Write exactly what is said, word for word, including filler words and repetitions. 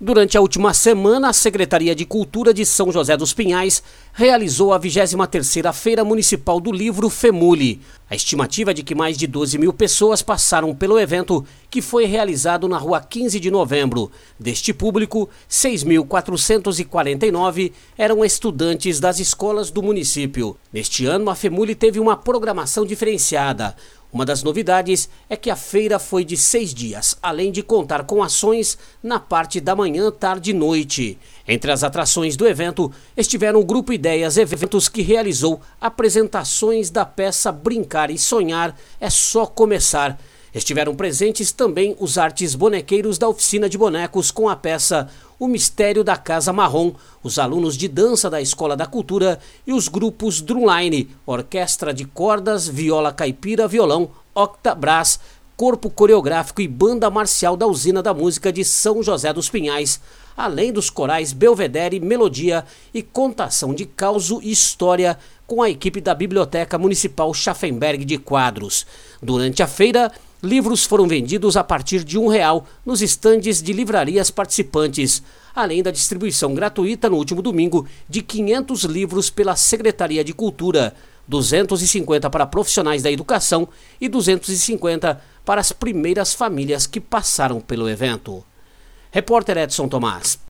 Durante a última semana, a Secretaria de Cultura de São José dos Pinhais realizou a vigésima terceira Feira Municipal do Livro FEMULI. A estimativa é de que mais de doze mil pessoas passaram pelo evento, que foi realizado na rua quinze de novembro. Deste público, seis mil quatrocentos e quarenta e nove eram estudantes das escolas do município. Neste ano, a FEMULI teve uma programação diferenciada. Uma das novidades é que a feira foi de seis dias, além de contar com ações na parte da manhã, tarde e noite. Entre as atrações do evento estiveram o Grupo Ideias Eventos, que realizou apresentações da peça Brincar e Sonhar é Só Começar. Estiveram presentes também os artes bonequeiros da Oficina de Bonecos com a peça O Mistério da Casa Marrom, os alunos de dança da Escola da Cultura e os grupos Drumline, Orquestra de Cordas, Viola Caipira, Violão, Octabras, Corpo Coreográfico e Banda Marcial da Usina da Música de São José dos Pinhais, além dos corais Belvedere, Melodia e Contação de Causo e História com a equipe da Biblioteca Municipal Schaffenberg de Quadros. Durante a feira, livros foram vendidos a partir de um real nos estandes de livrarias participantes, além da distribuição gratuita no último domingo de quinhentos livros pela Secretaria de Cultura, duzentos e cinquenta para profissionais da educação e duzentos e cinquenta para as primeiras famílias que passaram pelo evento. Repórter Edson Tomás.